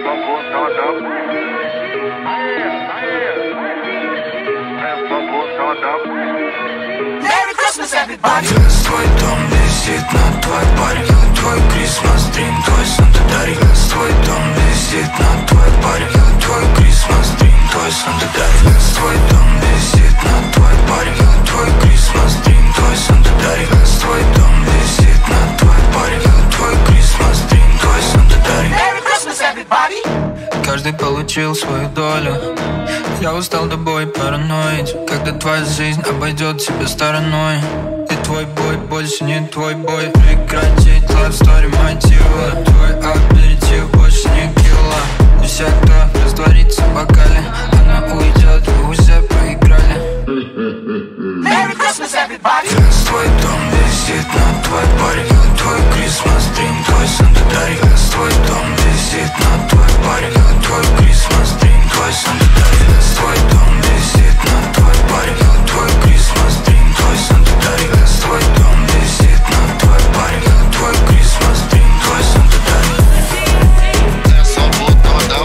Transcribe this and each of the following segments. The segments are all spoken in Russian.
Merry Christmas, everybody. Твой дом висит над твой парик, твой Christmas dream, твой Санта дарик. Твой дом висит над твой парик, твой Christmas dream, твой Санта дарик. Твой дом висит над твой парик, твой Christmas dream, твой Санта дарик. Твой дом висит над твой парик, твой Christmas dream, твой Санта дарик. Merry Christmas, everybody. Каждый получил свою долю. Я устал тобой параноить, когда твоя жизнь обойдет тебя стороной. И твой бой больше не твой бой. Прекратить love story мотива. Твой аперитив больше не килла. И все, кто растворится в бокале, она уйдет, вы уже проиграли. Merry Christmas, everybody. Твой дом висит над твой парик, твой Christmas dream, твой Санта дарик. Твой дом висит над твой парик, твой Christmas dream, твой Санта дарик. Твой дом висит над твой парик, твой Christmas dream, твой Санта дарик. Твой дом висит над твой парик, твой Christmas dream, твой Санта дарик. Я свободного дам.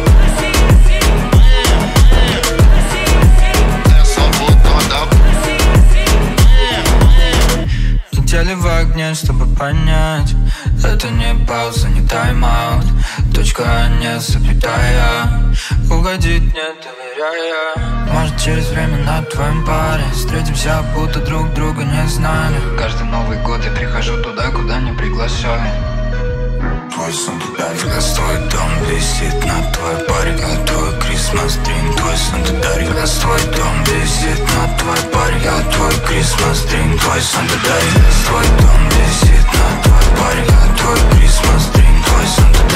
Я свободного дам. Летели в огне, чтобы понять, это не пауза, не тайм-аут. Точка, не соблюдая, угодить не доверяя. Может, через время на твоем паре встретимся, будто друг друга не знали. Каждый Новый год я прихожу туда, куда не приглашали. Твой Санта дарик, твой дом висит над твой парик, твой Christmas dream, твой Санта дарик. Твой дом висит над твой парик, твой Christmas dream, твой Санта дарик. Твой дом висит над твой парик, твой Christmas dream, твой Санта дарик.